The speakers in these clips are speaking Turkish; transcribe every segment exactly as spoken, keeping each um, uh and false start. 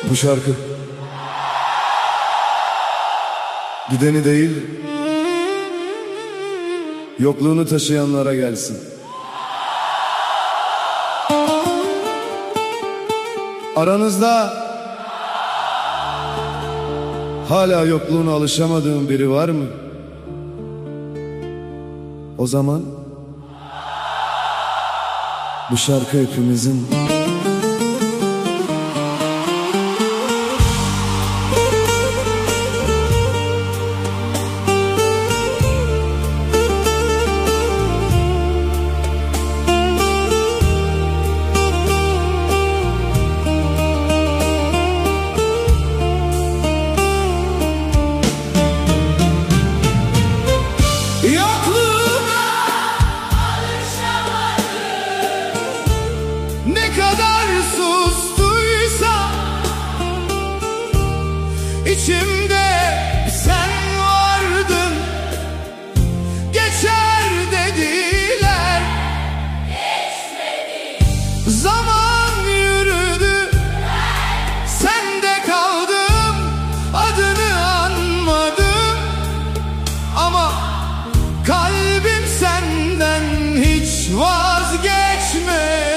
Bu şarkı gideni değil, yokluğunu taşıyanlara gelsin. Aranızda hala yokluğuna alışamadığın biri var mı? O zaman bu şarkı hepimizin. Ne kadar sustuysam içimde sen vardın. Geçer dediler, geçmedi. Zaman yürüdü, sende kaldım. Adını anmadım ama kalbim senden hiç vazgeçmedi.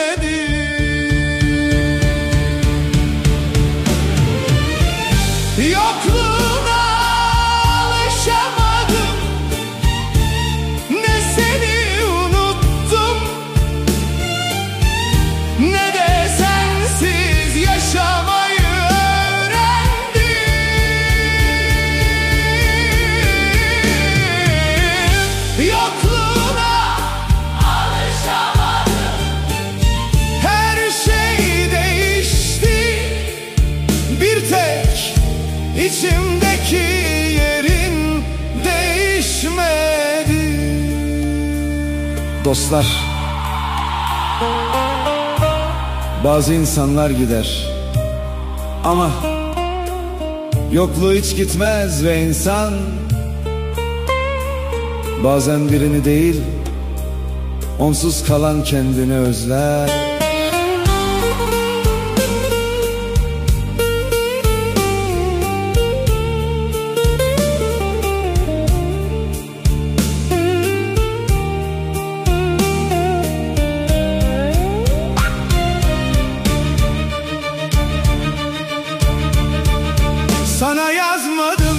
Yokluğuna alışamadım, ne seni unuttum, ne de sensiz yaşamayı öğrendim. Yokluğuna alışamadım, her şey değişti, bir tek İçimdeki yerin değişmedi. Dostlar, bazı insanlar gider ama yokluğu hiç gitmez ve insan bazen birini değil, onsuz kalan kendini özler. Sana yazmadım,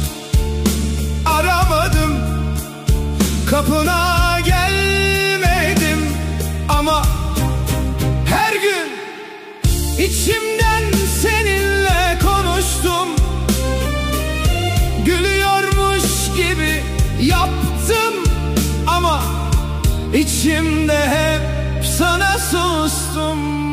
aramadım, kapına gelmedim ama her gün içimden seninle konuştum. Gülüyormuş gibi yaptım ama içimde hep sana sustum.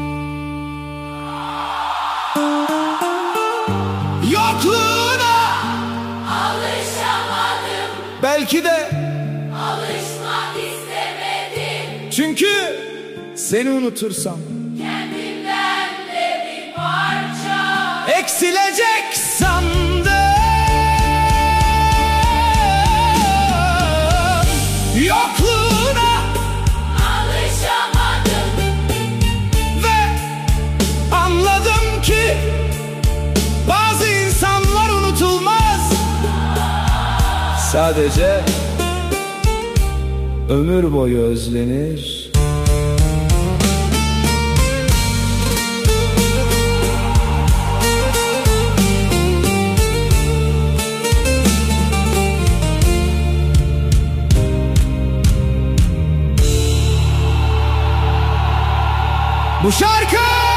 Yokluğuna alışamadım, belki de alışmak istemedim. çünkü seni unutursam Kendimden de bir parça eksilecek sandım. Yokluğuna alışamadım ve anladım ki bazı insanlar unutulmaz, Sadece ömür boyu özlenir. bu şarkı